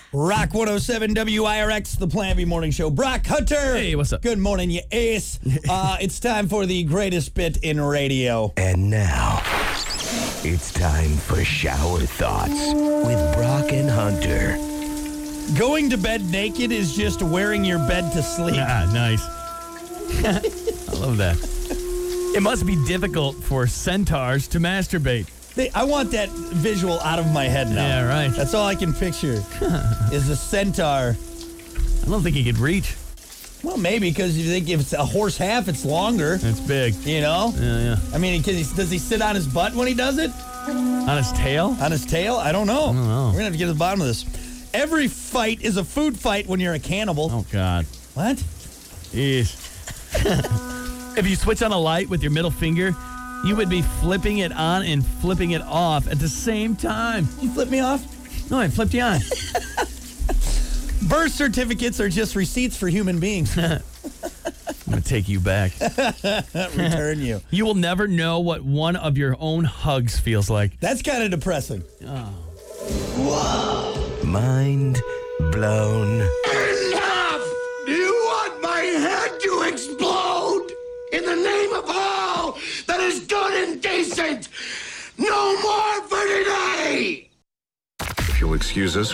Rock 107 WIRX, the Plan B Morning Show. Brock Hunter. Hey, what's up? Good morning, you ace. It's time for the greatest bit in radio. And now, it's time for Shower Thoughts with Brock and Hunter. Going to bed naked is just wearing your bed to sleep. Ah, nice. I love that. It must be difficult for centaurs to masturbate. I want that visual out of my head now. Yeah, right. That's all I can picture is a centaur. I don't think he could reach. Well, maybe, because you think if it's a horse half, it's longer. It's big. You know? Yeah. I mean, does he sit on his butt when he does it? On his tail? On his tail? I don't know. I don't know. We're going to have to get to the bottom of this. Every fight is a food fight when you're a cannibal. Oh, God. What? Jeez. If you switch on a light with your middle finger, you would be flipping it on and flipping it off at the same time. You flip me off? No, I flipped you on. Birth certificates are just receipts for human beings. I'm going to take you back. Return you. You will never know what one of your own hugs feels like. That's kind of depressing. Mind blown. Enough! Do you want my head to explode? In the name of all that is good and decent, no more for today! If you'll excuse us,